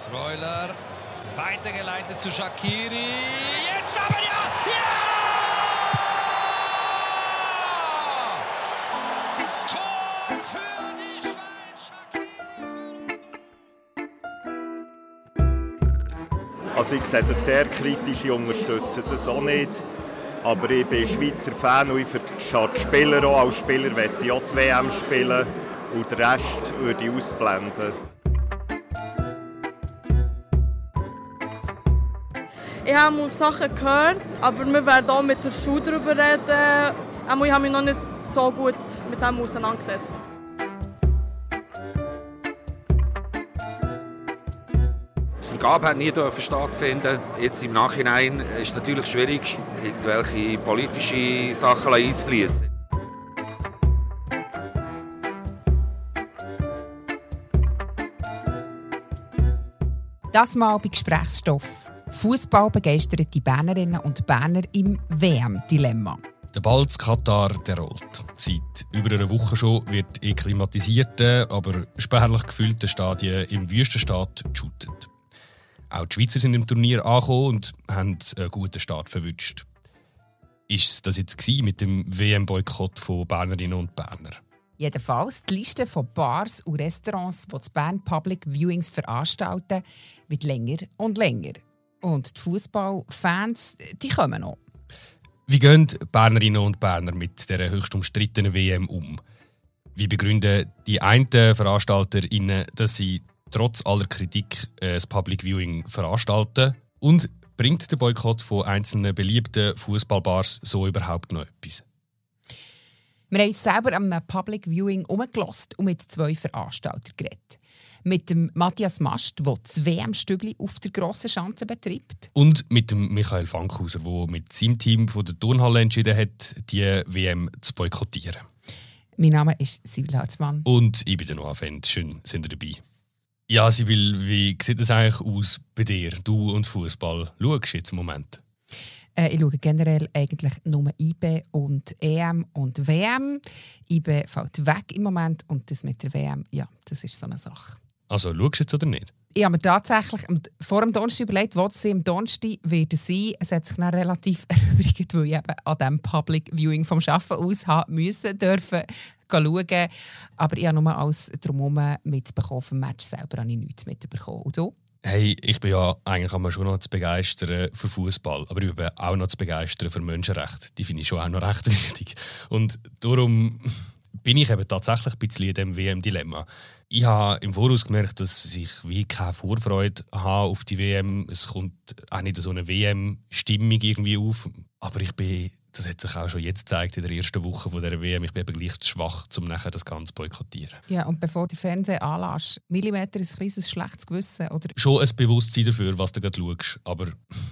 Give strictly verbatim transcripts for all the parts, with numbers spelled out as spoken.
Freuler, weitergeleitet zu Shaqiri. Jetzt aber ja! Ja! Tor für die Schweiz, Shaqiri. Also ich sehe das sehr kritisch, ich unterstütze das auch nicht. Aber ich bin Schweizer Fan und ich verstehe die Spieler auch. Als Spieler möchte ich auch die W M spielen und den Rest würde ich ausblenden. Ich habe Sachen gehört, aber wir werden auch mit der Schule darüber reden. Ich habe mich noch nicht so gut mit dem auseinandergesetzt. Die Vergabe hat nie stattfinden. Jetzt im Nachhinein ist es natürlich schwierig, irgendwelche politische Sachen einzufließen. Das mal bei Gesprächsstoff. Fußballbegeisterte Bernerinnen und Berner im W M-Dilemma. Der Ball zu Katar, der rollt. Seit über einer Woche schon wird in klimatisierten, aber spärlich gefüllten Stadien im Wüstenstaat geshootet. Auch die Schweizer sind im Turnier angekommen und haben einen guten Start verwünscht. Ist das jetzt mit dem W M-Boykott von Bernerinnen und Berner? Jedenfalls, die Liste von Bars und Restaurants, die zu Bern Public Viewings veranstalten, wird länger und länger. Und die Fußballfans, die kommen noch. Wie gehen Bernerinnen und Berner mit dieser höchst umstrittenen W M um? Wie begründen die einen VeranstalterInnen, dass sie trotz aller Kritik das Public Viewing veranstalten? Und bringt der Boykott von einzelnen beliebten Fußballbars so überhaupt noch etwas? Wir haben uns selber am Public Viewing umgelassen und mit zwei Veranstaltern geredet. Mit dem Matthias Mast, der das W M-Stübli auf der grossen Schanze betreibt. Und mit dem Michael Fankhauser, der mit seinem Team von der Turnhalle entschieden hat, die W M zu boykottieren. Mein Name ist Sibyl Hartmann. Und ich bin der Noah Fendt. Schön, sind ihr dabei. Ja, Sibyl, wie sieht es eigentlich aus bei dir? Du und Fußball. Schaust du jetzt im Moment? Äh, ich schaue generell eigentlich nur I B und E M und W M. I B fällt weg im Moment und das mit der W M, ja, das ist so eine Sache. Also schaust du jetzt oder nicht? Ich habe mir tatsächlich vor dem Donnerstag überlegt, wo sie am Donnerstag werden sein. Es hat sich dann relativ erübrigt, weil ich eben an diesem Public Viewing vom Arbeiten aus haben müssen, dürfen schauen. Aber ich habe nur alles drumherum mitbekommen. Vom Match selber habe ich nichts mitbekommen. Und du? Hey, ich bin ja eigentlich kann man schon noch zu begeistern für Fußball, aber ich bin auch noch zu begeistern für Menschenrechte. Die finde ich schon auch noch recht wichtig. Und darum bin ich eben tatsächlich ein bisschen in diesem W M-Dilemma. Ich habe im Voraus gemerkt, dass ich wie keine Vorfreude habe auf die W M. Es kommt auch nicht so eine W M-Stimmung irgendwie auf. Aber ich bin, das hat sich auch schon jetzt gezeigt in der ersten Woche von dieser W M, ich bin eben gleich zu schwach, um nachher das Ganze zu boykottieren. Ja, und bevor du Fernsehen anlässt, Millimeter ist ein kleines schlechtes Gewissen, oder? Schon ein Bewusstsein dafür, was du gerade schaust, aber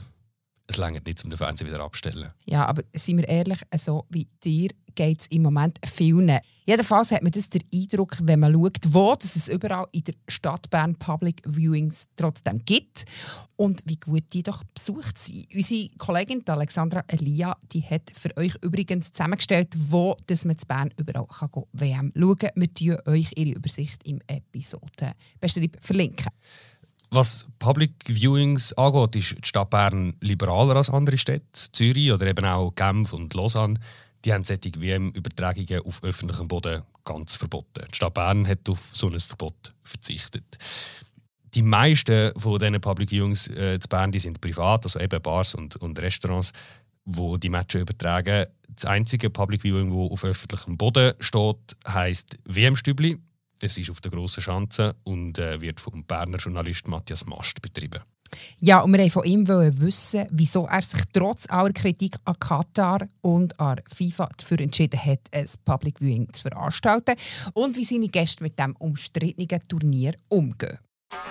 es reicht nicht, um den Fernseher wieder abzustellen. Ja, aber seien wir ehrlich, so wie dir geht es im Moment vielen. Jedenfalls hat man das den Eindruck, wenn man schaut, wo dass es überall in der Stadt Bern Public Viewings trotzdem gibt und wie gut die doch besucht sind. Unsere Kollegin Alexandra Elia, die hat für euch übrigens zusammengestellt, wo dass man in Bern überall kann W M schauen kann. Wir verlinken euch ihre Übersicht im Episodenbeschreibung verlinken. Was Public Viewings angeht, ist die Stadt Bern liberaler als andere Städte. Zürich oder eben auch Genf und Lausanne, die haben solche W M-Übertragungen auf öffentlichem Boden ganz verboten. Die Stadt Bern hat auf so ein Verbot verzichtet. Die meisten von diesen Public Viewings äh, in Bern die sind privat, also eben Bars und, und Restaurants, die die Matches übertragen. Das einzige Public Viewing, das auf öffentlichem Boden steht, heisst W M-Stübli. Es ist auf der grossen Schanze und äh, wird vom Berner Journalist Matthias Mast betrieben. Ja, und wir wollten von ihm wissen, wieso er sich trotz aller Kritik an Katar und an FIFA dafür entschieden hat, ein Public Viewing zu veranstalten und wie seine Gäste mit diesem umstrittenen Turnier umgehen.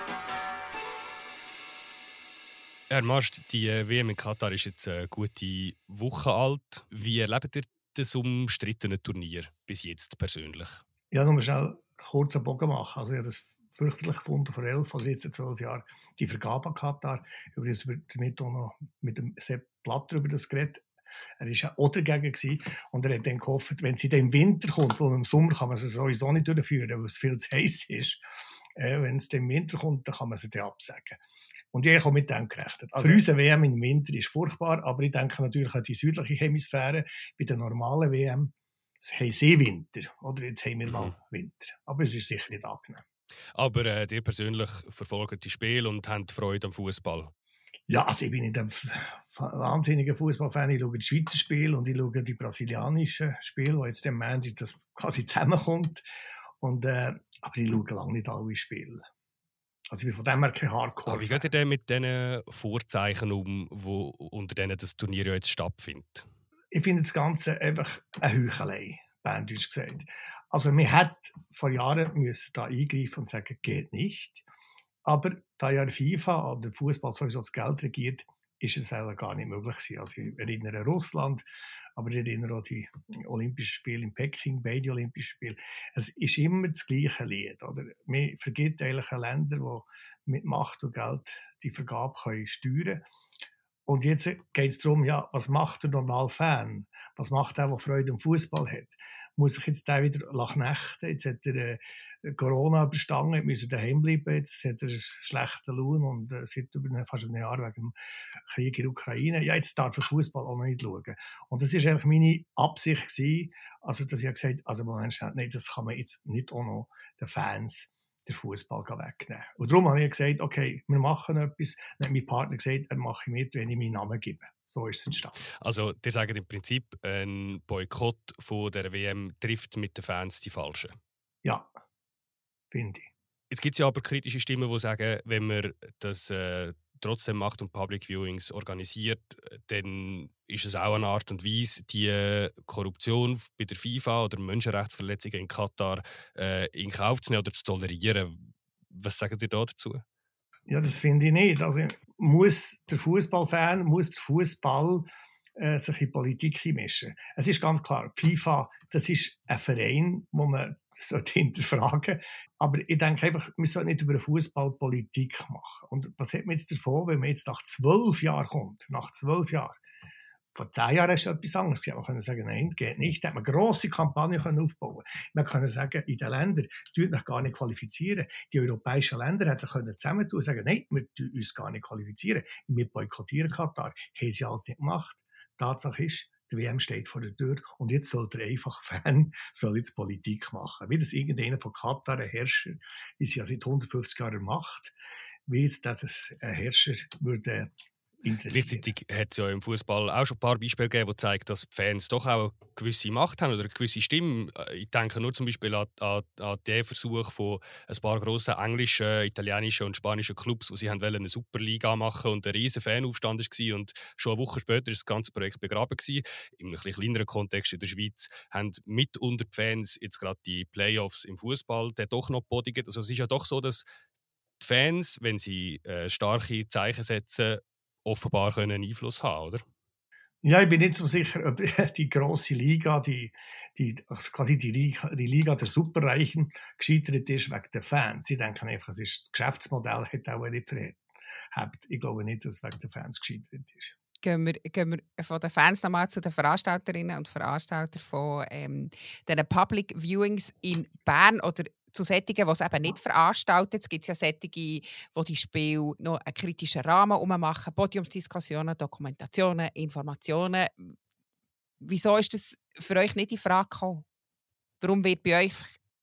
Herr Mast, die W M in Katar ist jetzt eine gute Woche alt. Wie erlebt ihr das umstrittene Turnier bis jetzt persönlich? Ja, nur schnell kurzen Bogen machen. Also ich habe das fürchterlich gefunden vor elf oder jetzt zwölf Jahren, die Vergabe an Katar. Übrigens damit auch noch mit dem Sepp Blatter über das geredet. Er war ja auch dagegen gewesen. Und er hat dann gehofft, wenn sie dann im Winter kommt, weil im Sommer kann man sie sowieso nicht durchführen, weil es viel zu heiß ist, Äh, wenn es im Winter kommt, dann kann man sie dann absagen. Und ich habe mit dem gerechnet. Also für uns eine W M im Winter ist furchtbar, aber ich denke natürlich an die südliche Hemisphäre. Bei der normalen W M haben sie Winter. Oder jetzt haben wir mal Winter. Aber es ist sicher nicht angenehm. Aber äh, ihr persönlich verfolgt die Spiele und habt Freude am Fußball? Ja, also ich bin nicht ein wahnsinniger Fußballfan. Ich schaue die Schweizer Spiele und ich schaue die brasilianischen Spiele, wo jetzt der Mann das quasi zusammenkommt. Und, äh, aber ich schaue lange nicht alle Spiele. Also ich bin von dem her kein Hardcore. Aber wie geht ihr denn mit diesen Vorzeichen um, wo, unter denen das Turnier ja jetzt stattfindet? Ich finde das Ganze einfach eine Heuchelei, berndeutsch gesagt. Also man hätte vor Jahren müssen da eingreifen und sagen, geht nicht. Aber da ja der FIFA oder der Fußball sowieso das Geld regiert, ist es eigentlich gar nicht möglich gewesen. Also ich erinnere Russland, aber ich erinnere auch die Olympischen Spiele in Peking, beide Olympischen Spiele. Es ist immer das gleiche Lied. Oder? Man vergibt eigentlich Länder, die mit Macht und Geld die Vergabe können steuern. Und jetzt geht es darum, ja, was macht der normale Fan? Was macht der, der Freude am Fußball hat? Muss sich jetzt der wieder knechten? Jetzt hat er äh, Corona überstanden, muss er daheim bleiben, jetzt hat er schlechten Lohn und äh, seit über, fast einem Jahr wegen dem Krieg in der Ukraine. Ja, jetzt darf er Fußball auch noch nicht schauen. Und das war eigentlich meine Absicht gewesen, also dass ich gesagt habe, also Moment, nein, das kann man jetzt nicht auch noch den Fans den Fußball wegnehmen. Und darum habe ich gesagt, okay, wir machen etwas. Dann hat mein Partner gesagt, er mache mit, wenn ich meinen Namen gebe. So ist es entstanden. Also, ihr sagt im Prinzip, ein Boykott von der W M trifft mit den Fans die Falschen. Ja, finde ich. Jetzt gibt es ja aber kritische Stimmen, die sagen, wenn man das äh, trotzdem macht und Public Viewings organisiert, dann ist es auch eine Art und Weise, die Korruption bei der FIFA oder Menschenrechtsverletzungen in Katar äh, in Kauf zu nehmen oder zu tolerieren. Was sagt ihr da dazu? Ja, das finde ich nicht. Also muss der Fußballfan, muss der Fußball äh, sich in Politik einmischen. Es ist ganz klar, die FIFA, das ist ein Verein, wo man hinterfragen. Aber ich denke einfach, wir sollten nicht über eine Fußballpolitik machen. Und was hat man jetzt davon, wenn man jetzt nach zwölf Jahren kommt? Nach zwölf Jahren. Vor zehn Jahren ist es etwas anderes. Man können sagen, nein, geht nicht. Da hat man grosse Kampagnen aufbauen. Man kann sagen, in den Ländern, die sich gar nicht qualifizieren. Die europäischen Länder hätten sich zusammentun und sagen, nein, wir tun uns gar nicht qualifizieren. Wir boykottieren Katar. Haben sie alles nicht gemacht. Tatsache ist, der W M steht vor der Tür und jetzt soll der einfache Fan soll jetzt Politik machen. Wie das irgendeiner von Katar, ein Herrscher, ist ja seit hundertfünfzig Jahren Macht, wie es das ein Herrscher würde Gleichzeitig hat es ja im Fußball auch schon ein paar Beispiele gegeben, die zeigen, dass die Fans doch auch eine gewisse Macht haben oder eine gewisse Stimme. Ich denke nur zum Beispiel an, an, an den Versuch von ein paar grossen englischen, italienischen und spanischen Clubs, wo sie haben eine Superliga machen und ein riesen Fanaufstand war und schon eine Woche später ist das ganze Projekt begraben gewesen. In einem kleineren Kontext in der Schweiz haben mitunter die Fans jetzt gerade die Playoffs im Fußball doch noch gebodigt. Also es ist ja doch so, dass die Fans, wenn sie äh, starke Zeichen setzen, offenbar können Einfluss haben, oder? Ja, ich bin nicht so sicher, ob die grosse Liga, die, die, quasi die, Liga, die Liga der Superreichen gescheitert ist wegen der Fans. Sie denken einfach, es ist das Geschäftsmodell hat auch nicht verhebt. Ich glaube nicht, dass es wegen der Fans gescheitert ist. Gehen wir, gehen wir von den Fans nochmal zu den Veranstalterinnen und Veranstaltern von ähm, den Public Viewings in Bern oder zu solchen, die es eben nicht veranstalten. Es gibt ja solche, die die Spiele noch einen kritischen Rahmen machen, Podiumsdiskussionen, Dokumentationen, Informationen. Wieso ist das für euch nicht in Frage gekommen? Warum wird bei euch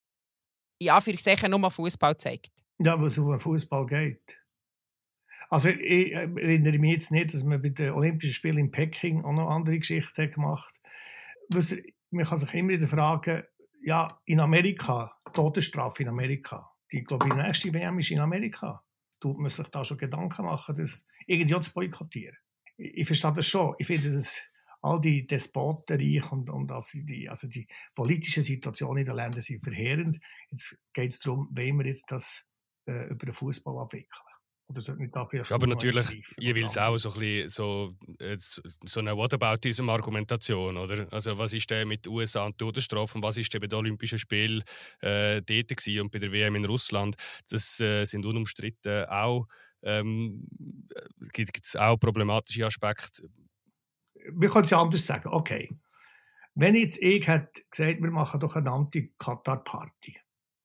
in Anführungszeichen nur Fußball gezeigt? Ja, weil es um Fußball geht. Also ich erinnere mich jetzt nicht, dass man bei den Olympischen Spielen in Peking auch noch andere Geschichten gemacht hat. Man kann sich immer wieder fragen, ja, in Amerika, Todesstrafe in Amerika. Die, glaube ich, die nächste W M ist in Amerika. Tut man sich da schon Gedanken machen, das irgendwie zu boykottieren. Ich, ich verstehe das schon. Ich finde, dass all die Despotenreich und, und also die, also die politische Situation in den Ländern sind verheerend. Jetzt geht es darum, wie wir jetzt das äh, über den Fußball abwickeln. Oder sollte man da vielleicht ja, aber natürlich jeweils auch so ein bisschen so, so eine Whataboutism-Argumentation, oder? Also was ist denn mit den U S A und Todesstrafe und was ist denn bei den Olympischen Spielen äh, dort gewesen und bei der W M in Russland? Das äh, sind unumstritten auch, ähm, gibt es auch problematische Aspekte. Wir können es ja anders sagen. Okay, wenn jetzt ich hätte gesagt, wir machen doch eine Anti-Katar-Party,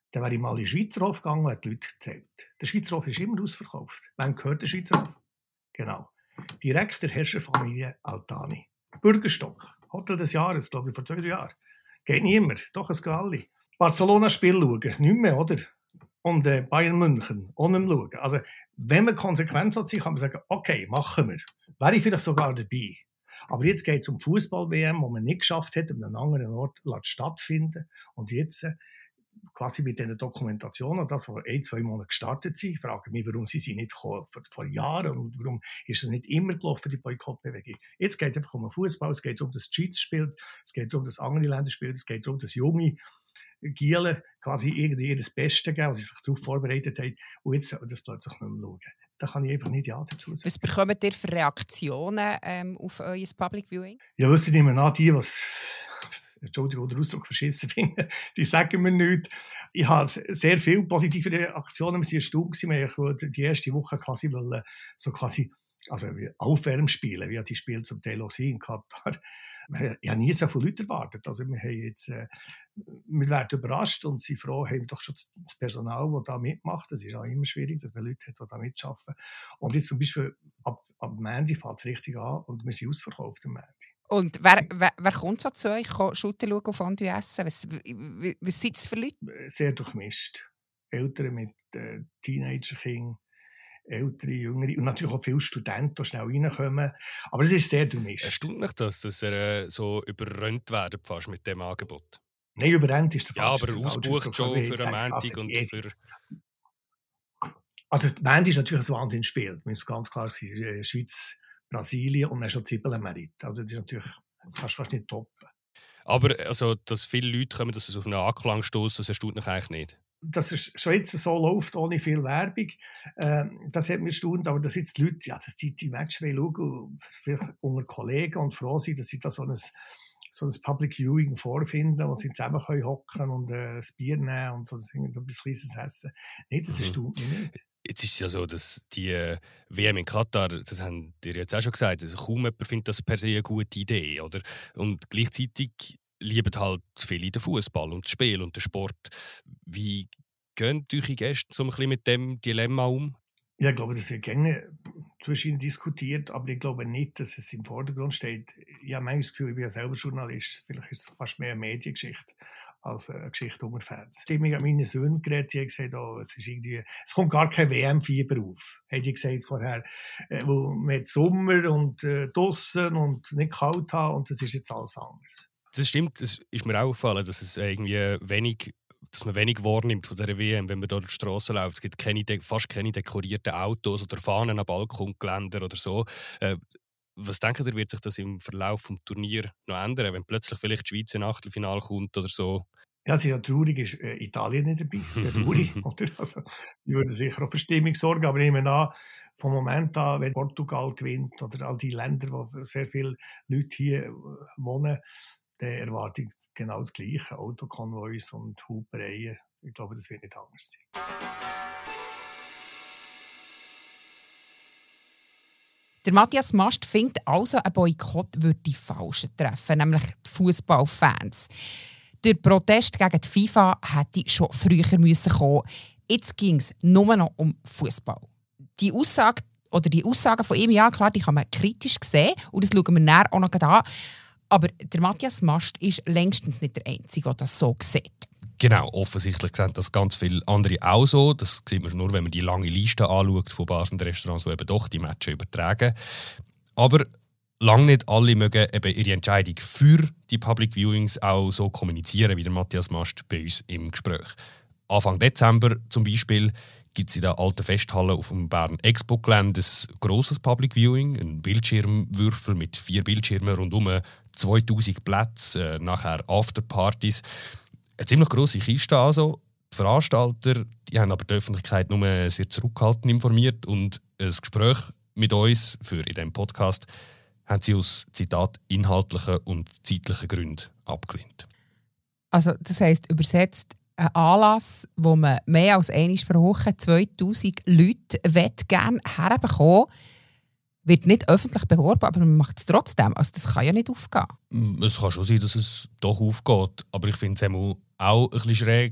Dann wäre ich mal in den Schweizer Hof gegangen und hat die Leute gezählt. Der Schweizer Hof ist immer ausverkauft. Wem gehört der Schweizer Hof? Genau. Direkt der Herrscherfamilie Altani. Bürgerstock. Hotel des Jahres, glaube ich, vor zwei, drei Jahren. Geht niemand. Doch, es gehen alle. Barcelona-Spiel schauen. Nicht mehr, oder? Und äh, Bayern München. Auch nicht mehr schauen. Also, wenn man konsequent sein kann man sagen, okay, machen wir. Wäre ich vielleicht sogar dabei. Aber jetzt geht es um Fußball-W M, wo man nicht geschafft hat, an einem anderen Ort stattfinden. Und jetzt, äh, quasi mit diesen Dokumentationen, das vor ein, zwei Monaten gestartet sind, frage mich, warum sie sie nicht gekommen vor, vor Jahren und warum ist es nicht immer gelaufen, die Boykottbewegung. Jetzt geht es einfach um den Fußball, es geht darum, dass die Schweiz spielt, es geht darum, dass andere Länder spielen, es geht darum, dass junge Gielen quasi irgendwie ihr das Beste geben, was sie sich darauf vorbereitet haben, und jetzt soll das plötzlich nicht mehr schauen. Da kann ich einfach nicht Ja dazu sagen. Was bekommt ihr für Reaktionen ähm, auf euer Public Viewing? Ja, wisst ihr, ich meine, die, was Entschuldigung, den Ausdruck verschissen finden, die sagen mir nichts. Ich habe sehr viele positive Reaktionen. Wir waren erstaunt, wir wollten die erste Woche quasi wollen, so quasi, also Aufwärmspielen, wie die Spiele zum Teil auch sind in Katar. Ich habe nie so viele Leute erwartet. Also wir, haben jetzt, äh, wir werden überrascht und sind froh, haben doch schon das Personal, das da mitmacht. Es ist auch immer schwierig, dass man Leute hat, die da mitarbeiten. Und jetzt zum Beispiel ab, ab Montag fängt es richtig an und wir sind ausverkauft am Montag. Und wer, wer, wer kommt so zu euch, Shooter schauen auf Fondue essen? Was, was, was sind das für Leute? Sehr durchmischt. Eltern mit äh, Teenager-Kindern, ältere, jüngere und natürlich auch viele Studenten, die schnell reinkommen. Aber es ist sehr durchmischt. Erstaunt dass das äh, so überrannt werden fast mit dem Angebot? Nein, überrannt ist der Ja, falsche. aber ausgebucht schon für einen Montag also, und eh, für... Also Montag ist natürlich ein Wahnsinnsspiel. Man muss ganz klar sein, äh, Schweiz, Brasilien und dann schon Zibbelenmerit. Also das ist natürlich, das kannst du fast nicht toppen. Aber also, dass viele Leute kommen, dass es auf einen Anklang stößt, das erstaunt mich eigentlich nicht. Dass es schon jetzt so läuft, ohne viel Werbung, äh, das hat mich erstaunt. Aber dass jetzt die Leute, ja, dass die, die Match schauen und vielleicht unter Kollegen und froh sind, dass sie da so ein, so ein Public Viewing vorfinden, wo sie zusammen hocken können und äh, ein Bier nehmen und so etwas Kleines essen. Nein, das erstaunt mich nicht. Jetzt ist es ja so, dass die äh, W M in Katar, das haben dir jetzt auch schon gesagt, also kaum jemand findet das per se eine gute Idee, oder? Und gleichzeitig lieben halt viele den Fußball und das Spiel und den Sport. Wie gehen eure Gäste so ein bisschen mit dem Dilemma um? Ja, ich glaube, das wird gerne zwischen ihnen diskutiert, aber ich glaube nicht, dass es im Vordergrund steht. Ich habe manchmal das Gefühl, ich bin ja selber Journalist, vielleicht ist es fast mehr eine Mediengeschichte als eine Geschichte unter Fans. Ich habe mich an meine Söhne geredet, die haben gesagt, oh, es, ist irgendwie, es kommt gar kein W M-Fieber auf, haben die gesagt vorher, äh, wo man hat Sommer und äh, draussen und nicht kalt haben und das ist jetzt alles anders. Das stimmt, es ist mir auch aufgefallen, dass es irgendwie wenig, dass man wenig wahrnimmt von dieser W M, wenn man da durch die Straße läuft. Es gibt keine, fast keine dekorierten Autos oder Fahnen am Balkongeländer oder so. Äh, was denkt ihr, wird sich das im Verlauf des Turniers noch ändern, wenn plötzlich vielleicht die Schweiz in Achtelfinale kommt oder so? Ja, es ist ja traurig, ist äh, Italien nicht dabei. Traurig, oder? Also, die würden sicher auch für Stimmung sorgen, aber ich nehme an, vom Moment an, wenn Portugal gewinnt oder all die Länder, wo sehr viele Leute hier wohnen, dann erwarte ich genau das Gleiche. Autokonvois und Hupereien. Ich glaube, das wird nicht anders sein. Der Matthias Mast findet also, ein Boykott würde die Falschen treffen, nämlich die Fußballfans. Der Protest gegen die FIFA hätte schon früher müssen kommen. Jetzt ging es nur noch um Fußball. Die Aussage oder die Aussagen von ihm, ja klar, die kann man kritisch sehen und das schauen wir näher auch noch an. Aber der Matthias Mast ist längstens nicht der Einzige, der das so sieht. Genau, offensichtlich sehen das ganz viele andere auch so. Das sieht man nur, wenn man die lange Liste anschaut von Bars und Restaurants, die eben doch die Matches übertragen. Aber lange nicht alle mögen eben ihre Entscheidung für die Public Viewings auch so kommunizieren, wie der Matthias Mast bei uns im Gespräch. Anfang Dezember zum Beispiel gibt es in der alten Festhalle auf dem Bern Expo-Gelände ein grosses Public Viewing, ein Bildschirmwürfel mit vier Bildschirmen rundum, zweitausend Plätze, äh, nachher Afterpartys. Eine ziemlich grosse Kiste also. Die Veranstalter die haben aber die Öffentlichkeit nur sehr zurückhaltend informiert und ein Gespräch mit uns für in diesem Podcast haben sie aus Zitat inhaltlichen und zeitlichen Gründen abgelehnt. Also das heisst übersetzt, ein Anlass, wo man mehr als einmal pro Woche zweitausend Leute gerne herbekommen will, wird nicht öffentlich beworben, aber man macht es trotzdem. Also das kann ja nicht aufgehen. Es kann schon sein, dass es doch aufgeht, aber ich finde es auch ein bisschen schräg,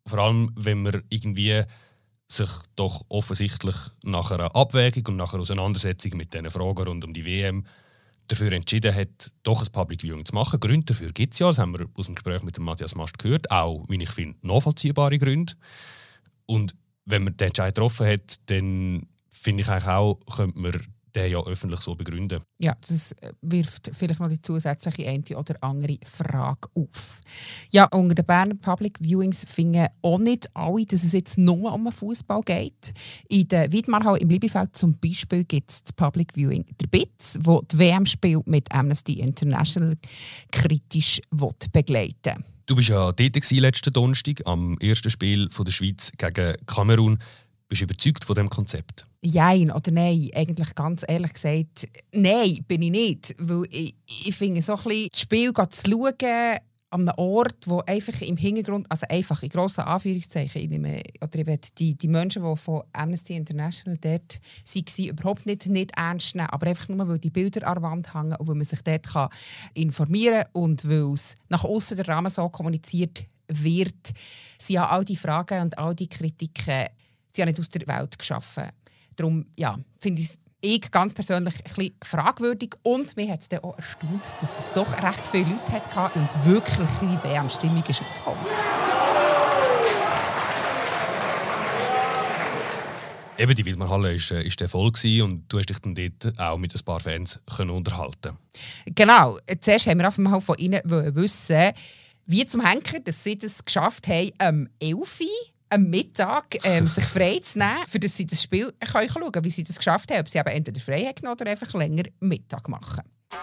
Vor allem, wenn man irgendwie sich doch offensichtlich nach einer Abwägung und nach einer Auseinandersetzung mit diesen Fragen rund um die W M dafür entschieden hat, doch ein Public Viewing zu machen. Gründe dafür gibt es ja, das haben wir aus dem Gespräch mit dem Matthias Mast gehört, auch, wie ich finde, nachvollziehbare Gründe. Und wenn man den Entscheid getroffen hat, dann finde ich eigentlich auch, könnte man den ja öffentlich so begründen. Ja, das wirft vielleicht noch die zusätzliche eine oder andere Frage auf. Ja, unter den Berner Public Viewings finden auch nicht alle, dass es jetzt nur um den Fußball geht. In der Wiedmarhalle im Liebefeld zum Beispiel gibt es das Public Viewing der B I Z, wo die W M-Spiel mit Amnesty International kritisch begleiten will. Du warst ja dort letzten Donnerstag am ersten Spiel von der Schweiz gegen Kamerun. Bist du überzeugt von diesem Konzept? Jein oder nein? Eigentlich ganz ehrlich gesagt, nein, bin ich nicht. Weil ich, ich finde, so ein bisschen das Spiel zu schauen an einem Ort, wo einfach im Hintergrund, also einfach in grossen Anführungszeichen, ich nehme, oder ich will die, die Menschen, die von Amnesty International dort waren, überhaupt nicht, nicht ernst nehmen, aber einfach nur, weil die Bilder an der Wand hängen und weil man sich dort kann informieren kann und weil es nach außen der Rahmen so kommuniziert wird, sind ja all die Fragen und all die Kritiken sie haben nicht aus der Welt geschaffen. Darum ja, finde ich ich ganz persönlich ein bisschen fragwürdig. Und mir hat es dann auch erstaunt, dass es doch recht viele Leute hatte und wirklich eine W M-Stimmung ist aufgekommen. Eben, die Wiedmarhalle war ist voll und du hast dich dann dort auch mit ein paar Fans können unterhalten. Genau. Zuerst haben wir einfach mal von ihnen wissen, wie zum Henker, dass sie das geschafft haben, am elf Uhr am Mittag ähm, sich frei zu nehmen, für das sie das Spiel können schauen können, wie sie das geschafft haben. Ob sie eben entweder frei haben genommen oder einfach länger Mittag machen.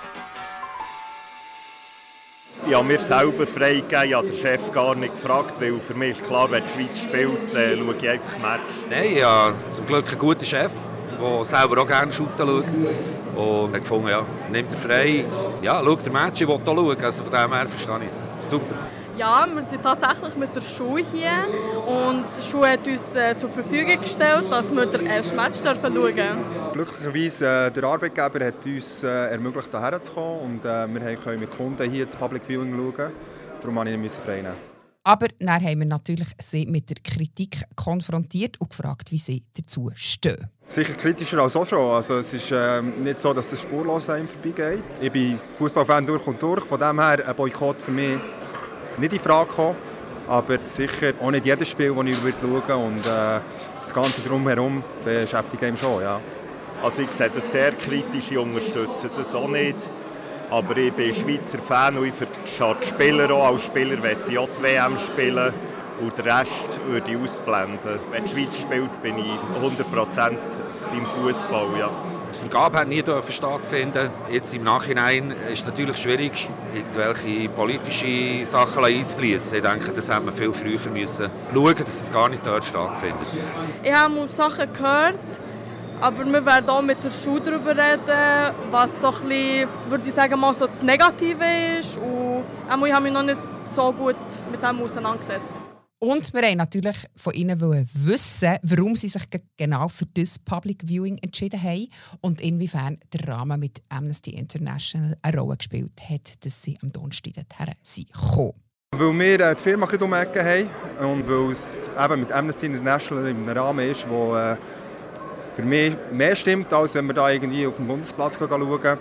Ja, mir selber freigegeben. Ich habe den Chef gar nicht gefragt, weil für mich ist klar, wenn die Schweiz spielt, äh, schaue ich einfach Match. Nein, ja, zum Glück einen guten Chef, der selber auch gerne shooten schaut. Und ich gefunden, ja, nimmt er frei. Ja, schaut der Match, ich will auch schauen. Also von dem her verstehe ich es. Super. Ja, wir sind tatsächlich mit der Schule hier und die Schule hat uns äh, zur Verfügung gestellt, dass wir den ersten Match schauen dürfen. Glücklicherweise äh, der Arbeitgeber hat uns äh, ermöglicht, hierher zu kommen und äh, wir können mit Kunden hier das Public Viewing schauen. Darum musste ich ihn frei nehmen. Aber dann haben wir natürlich sie mit der Kritik konfrontiert und gefragt, wie sie dazu stehen. Sicher kritischer als auch schon. Also es ist äh, nicht so, dass es spurlos an ihm vorbeigeht. Ich bin Fußballfan durch und durch, von dem her ein Boykott für mich nicht in Frage kommen, aber sicher auch nicht jedes Spiel, das ich schauen würde. Und äh, das Ganze drumherum beschäftigt mich schon, ja. Also ich sehe das sehr kritisch, ich unterstütze das auch nicht. Aber ich bin Schweizer Fan und ich für die Spieler auch. Als Spieler möchte ich auch die W M spielen und den Rest würde ich ausblenden. Wenn die Schweiz spielt, bin ich hundert Prozent beim Fußball, ja. Die Vergabe hat nie stattfinden. Jetzt im Nachhinein ist es natürlich schwierig, irgendwelche politische Sachen einzufließen. Ich denke, das hätte man viel früher müssen schauen, dass es gar nicht dort stattfindet. Ich habe Sachen gehört, aber wir werden auch mit der Schule darüber reden, was so ein bisschen, würde ich sagen, mal so das Negative ist. Und ich habe mich noch nicht so gut mit dem auseinandergesetzt. Und wir wollten natürlich von ihnen wissen, warum sie sich genau für das Public Viewing entschieden haben und inwiefern der Rahmen mit Amnesty International eine Rolle gespielt hat, dass sie am Donnerstag dorthin sind gekommen. Weil wir die Firma um die Ecke haben und weil es eben mit Amnesty International im Rahmen ist, der für mich mehr stimmt, als wenn wir da irgendwie auf dem Bundesplatz schauen. Das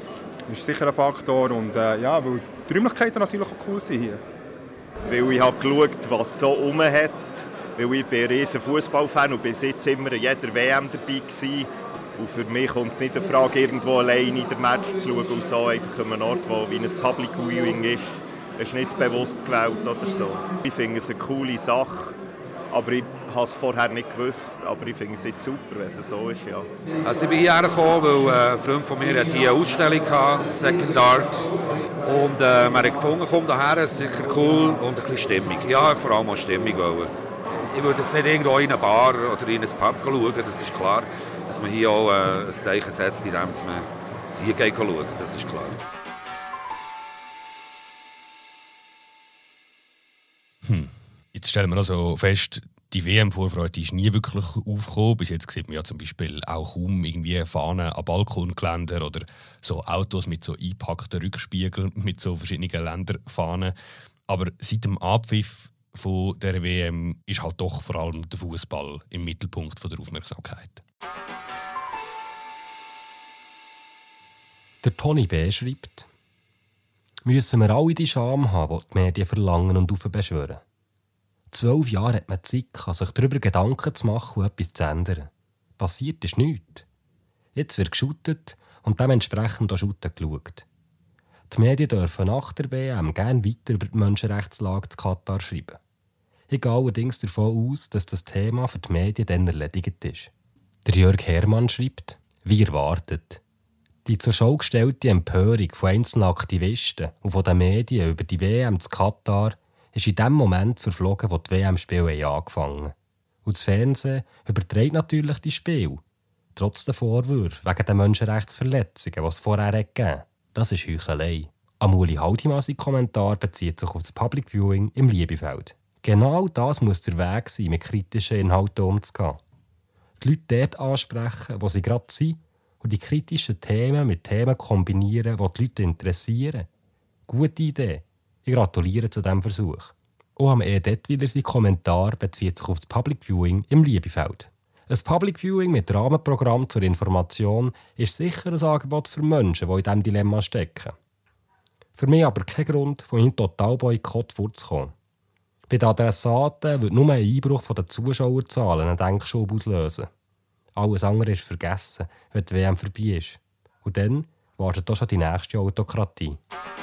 ist sicher ein Faktor. Und äh, ja, weil die Räumlichkeiten natürlich auch cool sind hier. Weil ich habe geschaut, was so rum hat. Weil ich bin ein riesen Fußballfan und bin jetzt immer in jeder W M dabei gewesen. Und für mich kommt es nicht in Frage, irgendwo alleine in den Match zu schauen und so einfach an einem Ort, wo wie ein Public Viewing ist. Es ist nicht bewusst gewählt oder so. Ich finde es eine coole Sache, aber ich habe es vorher nicht gewusst. Aber ich finde es jetzt super, wenn es so ist, ja. Also ich bin hierher gekommen, weil ein Freund von mir hatte hier eine Ausstellung hatte, Second Art. Und äh, man hat gefunden, komm daher, es ist sicher cool und ein bisschen Stimmung. Ja, vor allem auch Stimmung wollen. Ich würde jetzt nicht irgendwo in eine Bar oder in ein Pub schauen, das ist klar. Dass man hier auch äh, ein Zeichen setzt, indem man hier geht schauen, das ist klar. Hm. Jetzt stellen wir also fest, die W M-Vorfreude ist nie wirklich aufgekommen. Bis jetzt sieht man ja zum Beispiel auch kaum irgendwie Fahnen an Balkongeländer oder so Autos mit so eingepackten Rückspiegeln mit so verschiedenen Länderfahnen. Aber seit dem Abpfiff von der W M ist halt doch vor allem der Fußball im Mittelpunkt der Aufmerksamkeit. Der Toni B. schreibt: Müssen wir alle die Scham haben, die die Medien verlangen und aufbeschwören? Zwölf Jahre hat man Zeit, sich darüber Gedanken zu machen und etwas zu ändern. Passiert ist nichts. Jetzt wird geschootet und dementsprechend auch shooten geschaut. Die Medien dürfen nach der W M gerne weiter über die Menschenrechtslage in Katar schreiben. Ich gehe allerdings davon aus, dass das Thema für die Medien dann erledigt ist. Der Jörg Hermann schreibt: Wie erwartet. Die zur Schau gestellte Empörung von einzelnen Aktivisten und von den Medien über die W M in Katar ist in dem Moment verflogen, wo die W M-Spiele angefangen haben. Und das Fernsehen überträgt natürlich die Spiele. Trotz der Vorwürfe wegen der Menschenrechtsverletzungen, die es vorher gegeben hat. Das ist Heuchelei. Amuli Haldimann sein Kommentar bezieht sich auf das Public Viewing im Liebefeld. Genau das muss der Weg sein, mit kritischen Inhalten umzugehen. Die Leute dort ansprechen, wo sie gerade sind, und die kritischen Themen mit Themen kombinieren, die die Leute interessieren. Gute Idee. Ich gratuliere zu diesem Versuch. Auch am E D wieder sein Kommentar bezieht sich auf das Public Viewing im Liebefeld. Ein Public Viewing mit Rahmenprogramm zur Information ist sicher ein Angebot für Menschen, die in diesem Dilemma stecken. Für mich aber kein Grund, von einem Totalboykott vorzukommen. Bei den Adressaten wird nur ein Einbruch der Zuschauerzahlen einen Denkschub auslösen. Alles andere ist vergessen, wenn die W M vorbei ist. Und dann wartet auch schon die nächste Autokratie.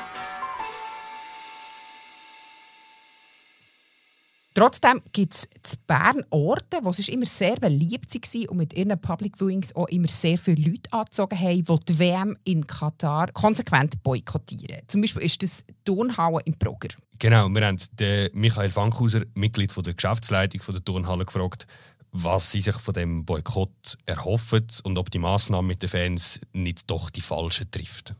Trotzdem gibt es in Bern Orte, wo es immer sehr beliebt waren und mit ihren Public Viewings auch immer sehr viele Leute angezogen haben, die die W M in Katar konsequent boykottieren. Zum Beispiel ist das Turnhalle im Brugger. Genau, wir haben den Michael Fankhauser, Mitglied der Geschäftsleitung der Turnhalle, gefragt, was sie sich von dem Boykott erhoffen und ob die Massnahme mit den Fans nicht doch die falschen trifft.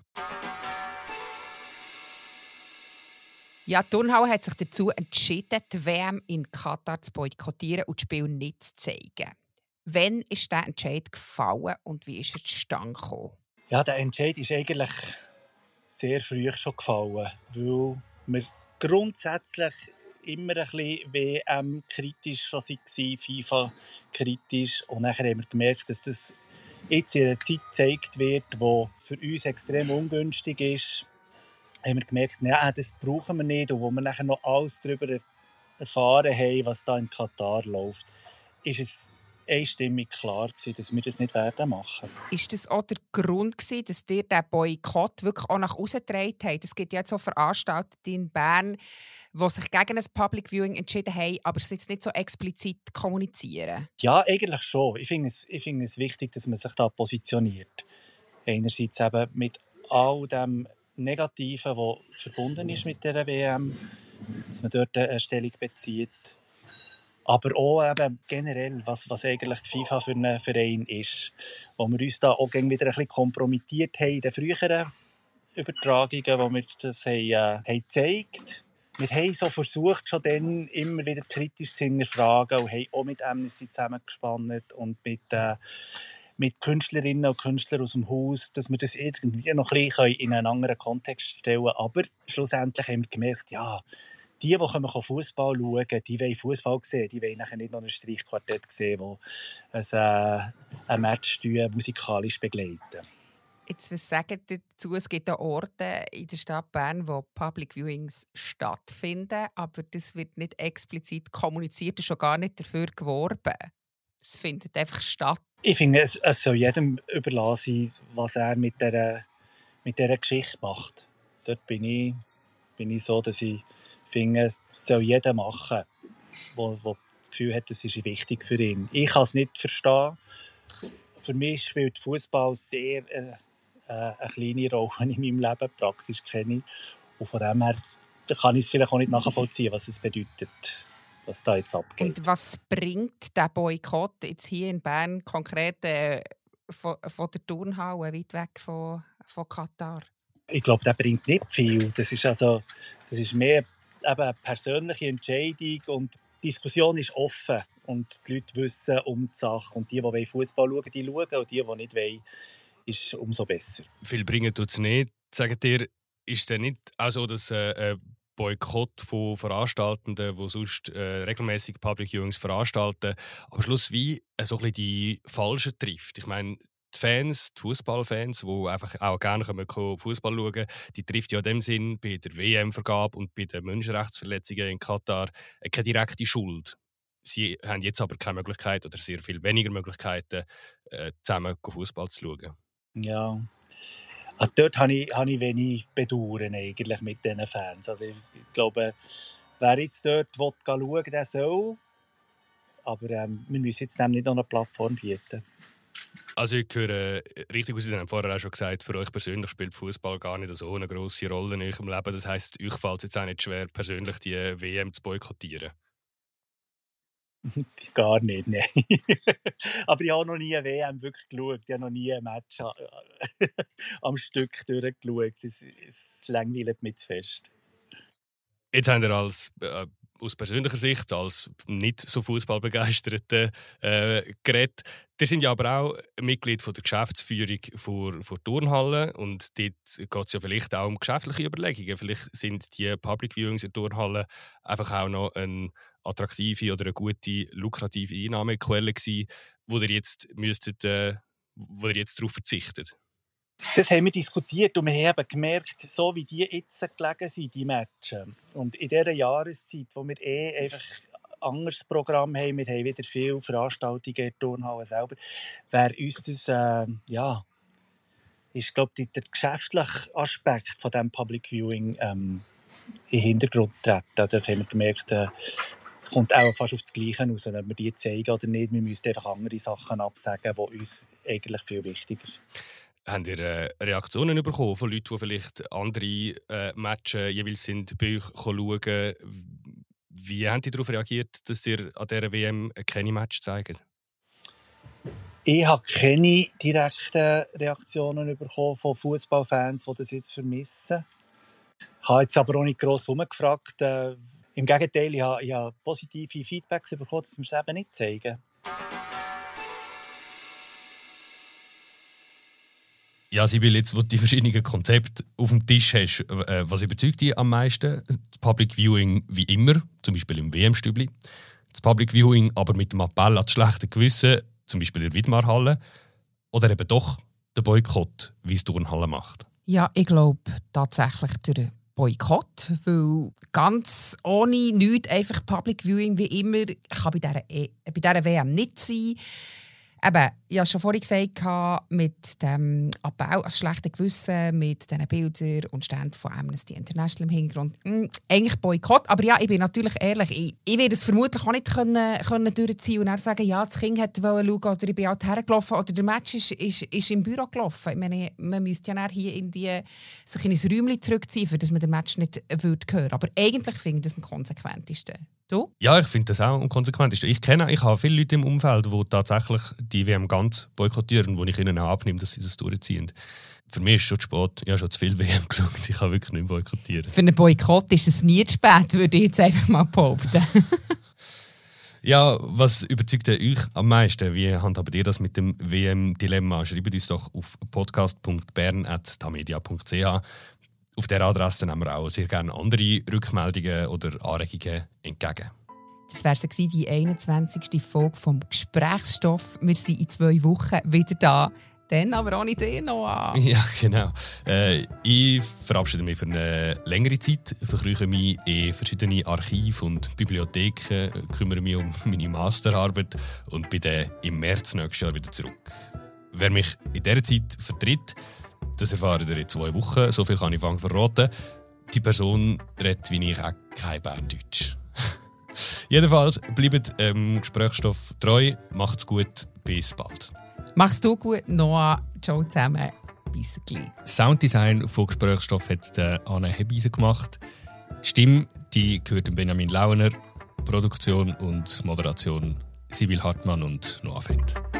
Ja, die Turnhalle hat sich dazu entschieden, die W M in Katar zu boykottieren und das Spiel nicht zu zeigen. Wann ist dieser Entscheid gefallen und wie ist er zustande gekommen? Ja, der Entscheid ist eigentlich sehr früh schon gefallen, weil wir grundsätzlich immer ein bisschen W M-kritisch schon waren, FIFA-kritisch. Und dann haben wir gemerkt, dass das jetzt in einer Zeit gezeigt wird, die für uns extrem ungünstig ist. Haben wir gemerkt, ja, das brauchen wir nicht. Und wo wir nachher noch alles darüber erfahren haben, was da in Katar läuft, ist es einstimmig klar gewesen, dass wir das nicht werden machen. Ist das auch der Grund gewesen, dass ihr diesen Boykott wirklich auch nach außen getragen habt? Es gibt ja jetzt auch Veranstaltungen in Bern, die sich gegen ein Public Viewing entschieden haben, aber es jetzt nicht so explizit kommunizieren. Ja, eigentlich schon. Ich finde es, ich finde es wichtig, dass man sich da positioniert. Einerseits eben mit all dem Negativen, was verbunden ist mit dieser W M, dass man dort eine Stellung bezieht. Aber auch eben generell, was, was eigentlich die FIFA für ein Verein ist. Wo wir uns da auch wieder ein bisschen kompromittiert haben in den früheren Übertragungen, wo wir das haben, äh, haben gezeigt. Wir haben so versucht, schon dann immer wieder kritisch zu hinterfragen und haben auch mit Amnesty zusammengespannt und mit, äh, mit Künstlerinnen und Künstlern aus dem Haus, dass wir das irgendwie noch ein bisschen in einen anderen Kontext stellen können. Aber schlussendlich haben wir gemerkt, ja, die, die Fußball schauen, die wollen Fußball sehen, die wollen nachher nicht noch ein Streichquartett sehen, das ein, ein Match musikalisch begleiten. Jetzt, was sagen Sie dazu? Es gibt auch Orte in der Stadt Bern, wo Public Viewings stattfinden, aber das wird nicht explizit kommuniziert und schon gar nicht dafür geworben. Es findet einfach statt. Ich finde, es, es soll jedem überlassen, was er mit dieser, mit dieser Geschichte macht. Dort bin ich, bin ich so, dass ich finde, es soll jeder machen, der das Gefühl hat, das ist wichtig für ihn. Ich kann es nicht verstehen. Für mich spielt Fußball sehr äh, äh, eine kleine Rolle in meinem Leben, praktisch kenne ich. Und von dem her kann ich es vielleicht auch nicht nachvollziehen, was es bedeutet, was da jetzt abgeht. Und was bringt der Boykott jetzt hier in Bern konkret äh, von, von der Turnhalle, weit weg von, von Katar? Ich glaube, der bringt nicht viel. Das ist, also, das ist mehr eben eine persönliche Entscheidung und die Diskussion ist offen und die Leute wissen um die Sache. Und die, die Fußball schauen, die schauen und die, die nicht wollen, ist umso besser. Viel bringen tut es nicht. Sagt ihr, ist es nicht auch so, dass äh, Boykott von Veranstaltenden, die sonst äh, regelmäßig Public Viewings veranstalten, am Schluss wie äh, so ein bisschen die Falschen trifft. Ich meine, die Fans, die Fußballfans, die einfach auch gerne Fußball schauen können, die trifft ja in dem Sinn bei der W M-Vergabe und bei den Menschenrechtsverletzungen in Katar keine direkte Schuld. Sie haben jetzt aber keine Möglichkeit oder sehr viel weniger Möglichkeiten, äh, zusammen Fußball zu schauen. Ja, also dort habe ich, habe ich wenig Bedauern eigentlich mit diesen Fans. Also ich, ich glaube, wer jetzt dort will, schauen, der soll. Aber ähm, wir müssen jetzt dem nicht noch eine Plattform bieten. Also ich höre richtig aus, Sie haben vorher auch schon gesagt, für euch persönlich spielt Fußball gar nicht so eine grosse Rolle in eurem Leben. Das heisst, euch fällt es jetzt auch nicht schwer, persönlich die W M zu boykottieren? Gar nicht, nein. Aber ich habe noch nie eine W M wirklich geschaut. Ich habe noch nie ein Match am Stück durchgeschaut. Das, das langweilt mich zu fest. Jetzt haben wir als, äh, aus persönlicher Sicht, als nicht so fußballbegeisterter äh, geredet. Die sind ja aber auch Mitglied von der Geschäftsführung vor, vor Turnhallen. Und dort geht es ja vielleicht auch um geschäftliche Überlegungen. Vielleicht sind die Public Viewings in Turnhallen einfach auch noch eine attraktive oder eine gute, lukrative Einnahmequelle gewesen, wo ihr jetzt, müsstet, äh, wo ihr jetzt darauf verzichtet. Das haben wir diskutiert und wir haben gemerkt, so wie die jetzt gelegen sind, die Matches. Und in dieser Jahreszeit, wo wir eh einfach ein anderes Programm haben, wir haben wieder viele Veranstaltungen in der Turnhalle selber, wäre uns das, äh, ja, ist, glaube ich, der geschäftliche Aspekt von diesem Public Viewing ähm, in den Hintergrund treten. Dort haben wir gemerkt, äh, es kommt auch fast auf das Gleiche raus, ob wir die zeigen oder nicht. Wir müssen einfach andere Sachen absagen, die uns eigentlich viel wichtiger sind. Habt ihr äh, Reaktionen bekommen von Leuten, die vielleicht andere äh, Matches jeweils sind, bei euch schauen? Wie haben die darauf reagiert, dass ihr an dieser W M keine Match zeigt? Ich habe keine direkten Reaktionen bekommen von Fußballfans, die das jetzt vermissen. Ich habe jetzt aber auch nicht gross herumgefragt. Äh, Im Gegenteil, ich habe, ich habe positive Feedbacks bekommen, dass wir es eben nicht zeigen. Ja, Sibyl, jetzt, wo du die verschiedenen Konzepte auf dem Tisch hast, äh, was überzeugt dich am meisten? Das Public Viewing wie immer, zum Beispiel im W M-Stübli. Das Public Viewing aber mit dem Appell an das schlechte Gewissen, zum Beispiel in der Widmarhalle. Oder eben doch der Boykott, wie es Turnhalle macht. Ja, ich glaube tatsächlich der Boykott, weil ganz ohne nichts, einfach Public Viewing wie immer, kann bei dieser, e- bei dieser W M nicht sein. Eben, ich habe schon vorhin gesagt, mit dem Appell an das schlechte Gewissen, mit diesen Bildern und Ständen von Amnesty International im Hintergrund. Mh, eigentlich Boykott. Aber ja, ich bin natürlich ehrlich, ich, ich werde es vermutlich auch nicht können, können durchziehen und dann sagen, ja, das Kind wollte schauen oder ich bin halt hergelaufen oder der Match ist, ist, ist im Büro gelaufen. Ich meine, man müsste ja hier in die, sich in ein Räumchen zurückziehen, für dass man den Match nicht würde hören. Aber eigentlich finde ich das am konsequentesten. Du? Ja, ich finde das auch am konsequentesten. Ich kenne, ich habe viele Leute im Umfeld, die tatsächlich die W M ganz boykottieren, wo ich ihnen auch abnehme, dass sie das durchziehen. Für mich ist es schon zu spät. Ich habe schon zu viel W M geschaut. Ich kann wirklich nicht boykottieren. Für einen Boykott ist es nie zu spät, würde ich jetzt einfach mal behaupten. Ja, was überzeugt euch am meisten? Wie handhabt ihr das mit dem W M-Dilemma? Schreibt uns doch auf podcast punkt bern at tamedia punkt c h. Auf dieser Adresse nehmen wir auch sehr gerne andere Rückmeldungen oder Anregungen entgegen. Das wäre die einundzwanzigste Folge vom Gesprächsstoff. Wir sind in zwei Wochen wieder da. Dann aber auch nicht eh noch. Ja, genau. Äh, ich verabschiede mich für eine längere Zeit, verkrüche mich in verschiedene Archive und Bibliotheken, kümmere mich um meine Masterarbeit und bin dann im März nächstes Jahr wieder zurück. Wer mich in dieser Zeit vertritt, das erfahrt ihr in zwei Wochen. So viel kann ich verraten. Die Person redet wie ich auch kein Berndeutsch. Jedenfalls bleibt ähm, Gesprächsstoff treu. Macht's gut. Bis bald. Mach's du gut, Noah. Ciao zusammen. Bis gleich. Sounddesign von Gesprächsstoff hat äh, Anne Hebeisen gemacht. Stimme die gehört Benjamin Launer. Produktion und Moderation Sibyl Hartmann und Noah Fendt.